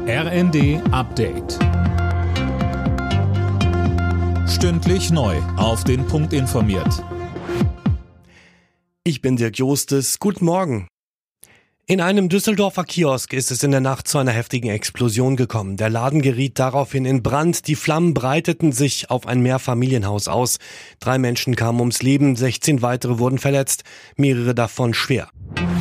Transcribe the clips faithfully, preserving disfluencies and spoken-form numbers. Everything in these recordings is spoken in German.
R N D Update. Stündlich neu auf den Punkt informiert. Ich bin Dirk Jostes. Guten Morgen. In einem Düsseldorfer Kiosk ist es in der Nacht zu einer heftigen Explosion gekommen. Der Laden geriet daraufhin in Brand. Die Flammen breiteten sich auf ein Mehrfamilienhaus aus. Drei Menschen kamen ums Leben, sechzehn weitere wurden verletzt, mehrere davon schwer.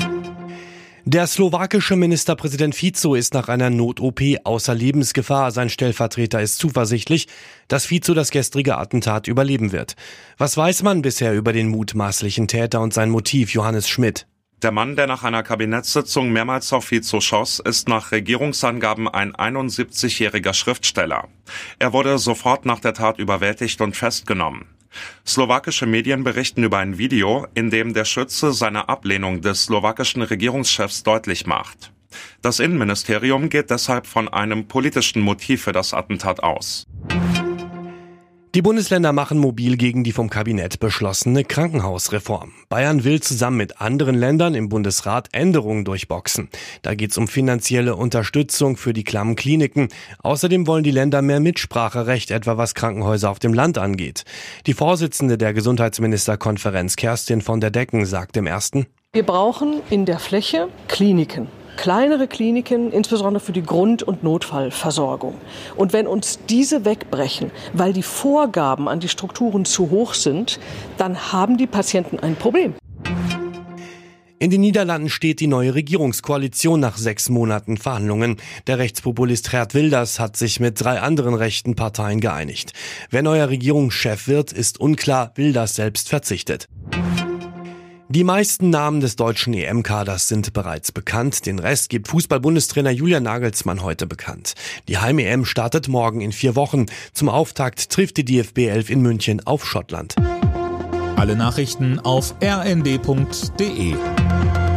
Der slowakische Ministerpräsident Fico ist nach einer Not-O P außer Lebensgefahr. Sein Stellvertreter ist zuversichtlich, dass Fico das gestrige Attentat überleben wird. Was weiß man bisher über den mutmaßlichen Täter und sein Motiv? Johannes Schmidt. Der Mann, der nach einer Kabinettssitzung mehrmals auf Fico schoss, ist nach Regierungsangaben ein einundsiebzigjähriger Schriftsteller. Er wurde sofort nach der Tat überwältigt und festgenommen. Slowakische Medien berichten über ein Video, in dem der Schütze seine Ablehnung des slowakischen Regierungschefs deutlich macht. Das Innenministerium geht deshalb von einem politischen Motiv für das Attentat aus. Die Bundesländer machen mobil gegen die vom Kabinett beschlossene Krankenhausreform. Bayern will zusammen mit anderen Ländern im Bundesrat Änderungen durchboxen. Da geht es um finanzielle Unterstützung für die klammen Kliniken. Außerdem wollen die Länder mehr Mitspracherecht, etwa was Krankenhäuser auf dem Land angeht. Die Vorsitzende der Gesundheitsministerkonferenz, Kerstin von der Decken, sagt im Ersten: Wir brauchen in der Fläche Kliniken. Kleinere Kliniken, insbesondere für die Grund- und Notfallversorgung. Und wenn uns diese wegbrechen, weil die Vorgaben an die Strukturen zu hoch sind, dann haben die Patienten ein Problem. In den Niederlanden steht die neue Regierungskoalition nach sechs Monaten Verhandlungen. Der Rechtspopulist Geert Wilders hat sich mit drei anderen rechten Parteien geeinigt. Wer neuer Regierungschef wird, ist unklar. Wilders selbst verzichtet. Die meisten Namen des deutschen E M-Kaders sind bereits bekannt. Den Rest gibt Fußball-Bundestrainer Julian Nagelsmann heute bekannt. Die Heim-E M startet morgen in vier Wochen. Zum Auftakt trifft die D F B elf in München auf Schottland. Alle Nachrichten auf r n d punkt d e.